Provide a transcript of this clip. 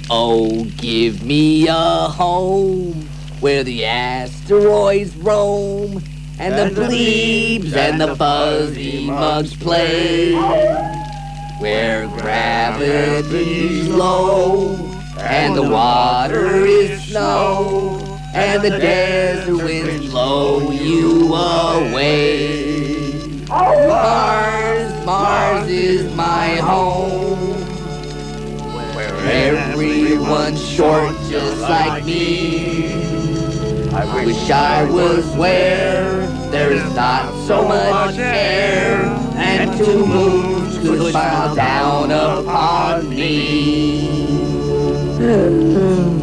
Oh, give me a home where the asteroids roam and the plebes and the fuzzy mugs play, where gravity's low and the water is snow and the desert winds blow you away. Mars, Mars is my home, where everyone's short just like me. I wish I was where there's not so much air and two moons could smile down upon me.